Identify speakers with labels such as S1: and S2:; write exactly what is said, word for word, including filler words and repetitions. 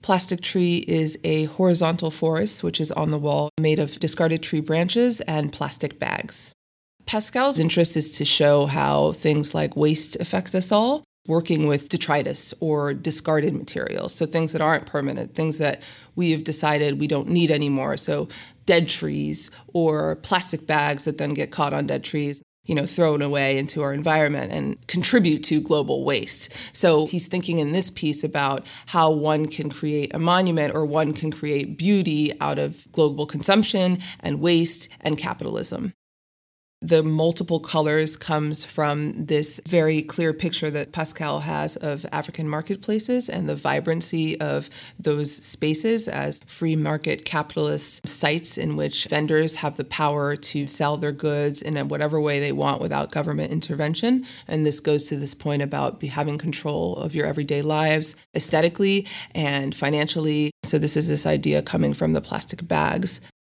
S1: Plastic tree is a horizontal forest, which is on the wall, made of discarded tree branches and plastic bags. Pascal's interest is to show how things like waste affects us all, working with detritus or discarded materials, so things that aren't permanent, things that we have decided we don't need anymore, so dead trees or plastic bags that then get caught on dead trees, you know, thrown away into our environment and contribute to global waste. So he's thinking in this piece about how one can create a monument or one can create beauty out of global consumption and waste and capitalism. The multiple colors comes from this very clear picture that Pascal has of African marketplaces and the vibrancy of those spaces as free market capitalist sites in which vendors have the power to sell their goods in whatever way they want without government intervention. And this goes to this point about having control of your everyday lives aesthetically and financially. So this is this idea coming from the plastic bags.